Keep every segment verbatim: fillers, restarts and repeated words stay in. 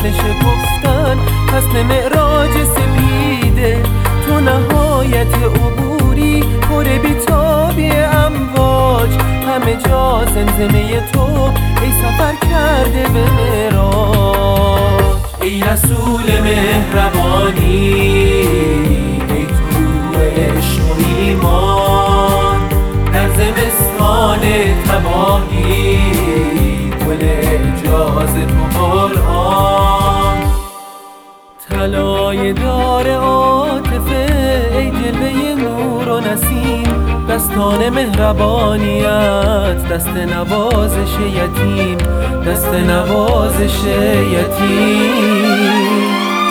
فصل شکفتن، فصل معراج سپیده. تو نهایت عبوری، پر بیتابی امواج، همه جا زمزمه تو ای سفر کرده به معراج. ای رسول مهربانی، ای تو عشق و ایمان، در زمستان تباهی گل اعجاز تو قرآن. طلای دار عاطفه ای جلوه نور و نسیم، دستان مهربانیت دست نوازش یتیم، دست نوازش یتیم.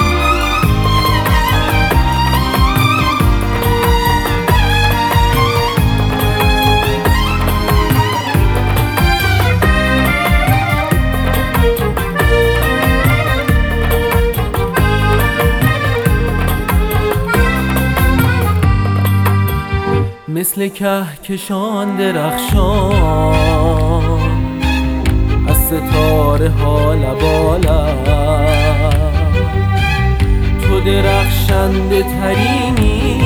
مثل کهکشان درخشان از ستاره ها لبالب، تو درخشنده ترینی،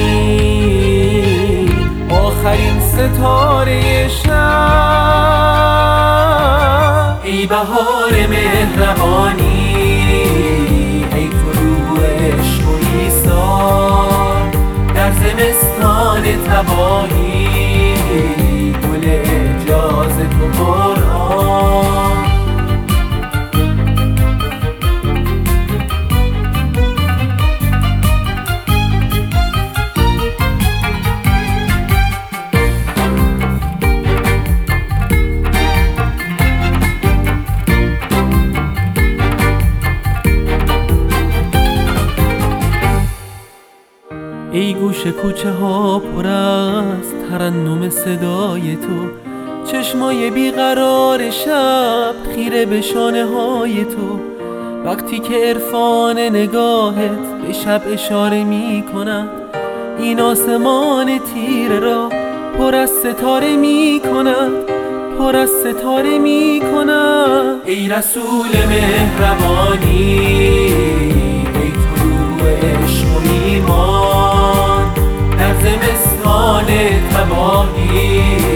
آخرین ستاره شب. ای بهار مهربانی، ای فرو عشق و ایثار، در زمستان تباهی گل اعجاز تو قرآن. ای گوش کوچه ها پر از ترنم صدای تو، چشمای بیقرار شب خیره به شانه های تو. وقتی که عرفان نگاهت به شب اشاره می کند، این آسمان تیره را پر از ستاره می کند، پر از ستاره می کند. ای رسول مهربانی، ای تو عشق و ایمان، در زمستان تباهی